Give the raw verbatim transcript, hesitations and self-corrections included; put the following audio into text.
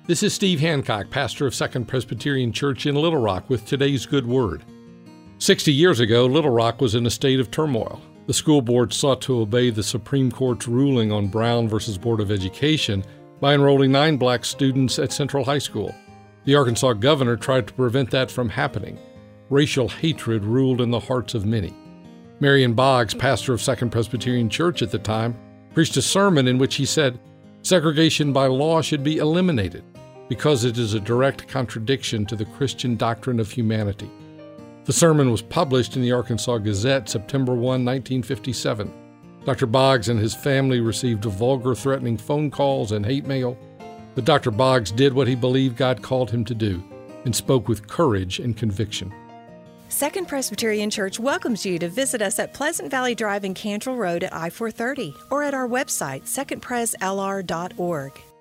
This is Steve Hancock, pastor of Second Presbyterian Church in Little Rock, with today's good word. Sixty years ago, Little Rock was in a state of turmoil. The school board sought to obey the Supreme Court's ruling on Brown versus Board of Education by enrolling nine black students at Central High School. The Arkansas governor tried to prevent that from happening. Racial hatred ruled in the hearts of many. Marion Boggs, pastor of Second Presbyterian Church at the time, preached a sermon in which he said, segregation by law should be eliminated because it is a direct contradiction to the Christian doctrine of humanity. The sermon was published in the Arkansas Gazette September first, nineteen fifty-seven. Doctor Boggs and his family received vulgar, threatening phone calls and hate mail, but Doctor Boggs did what he believed God called him to do and spoke with courage and conviction. Second Presbyterian Church welcomes you to visit us at Pleasant Valley Drive and Cantrell Road at I four thirty or at our website, second pres l r dot org.